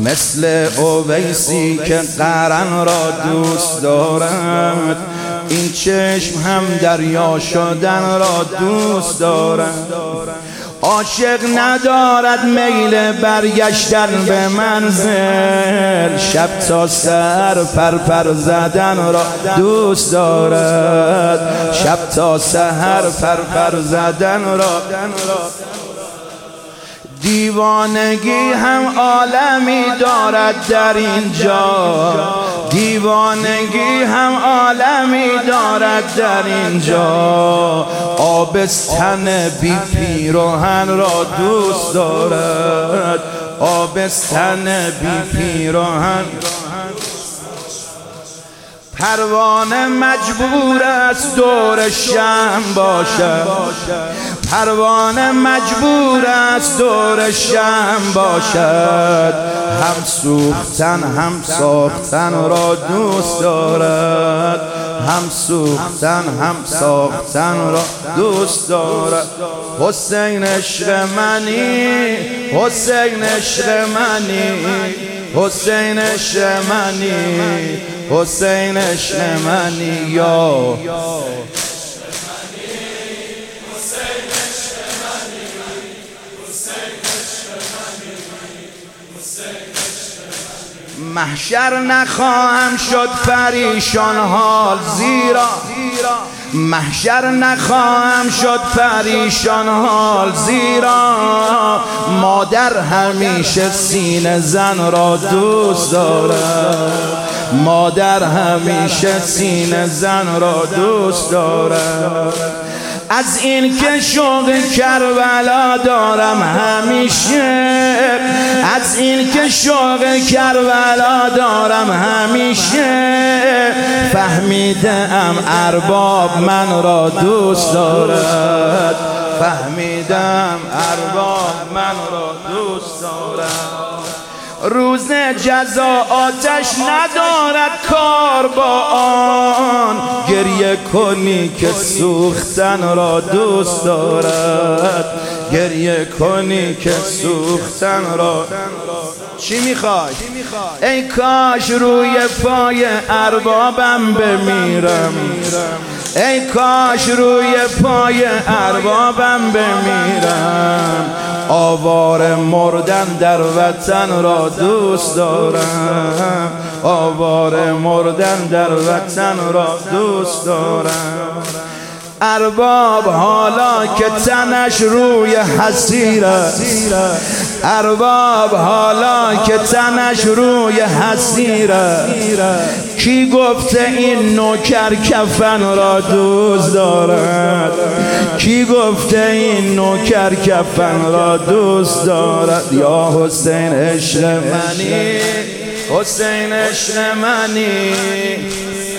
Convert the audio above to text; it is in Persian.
مثل اویسی که قرن را دوست دارد، این چشم هم دریا شدن را دوست دارد. عاشق ندارد میل برگشتن به منزل، شب تا سحر پرپر زدن را دوست دارد، شب تا سحر پرپر زدن را. دیوانگی هم عالمی دارد در اینجا، دیوانگی هم عالمی دارد در اینجا. آبستن بی پیراهن را دوست دارد، آبستن بی پیراهن. پروانه مجبور است دور شمع باشد، پروانه مجبور است دور شمع باشد. هم سوختن هم ساختن را دوست دارد، هم سوختن هم ساختن را دوست دارد. حسین عشق منی، حسین عشق منی، حسین عشق منی، حسین عشق منی یا محشر نخواهم شد پریشان حال زیرا، محشر نخواهم شد پریشان حال زیرا. مادر همیشه سینه زن را دوست دارد، مادر همیشه سینه زن را دوست دارد. از این که شوق کربلا دارم همیشه، از این که شوق کربلا دارم همیشه. فهمیدم ارباب من را دوست دارد، فهمیدم ارباب من را دوست دارد. روز جزا آتش ندارد کار با آن، گریه کنی که سوختن را دوست دارد، گریه کنی که سوختن را. چی میخوای؟ ای کاش روی پای اربابم بمیرم، ای کاش روی پای اربابم بمیرم. آواره مردن در وطن را دوست دارم، آواره مردن در وطن را دوست دارم. ارباب حالا که تنش روی حسیر است، ارباب حالا که تنش روی حسیر است. کی گفته این نوکر کفن را دوست دارد، کی گفته این نوکر کفن را دوست دارد. یا حسین عشق منی، حسین عشق منی.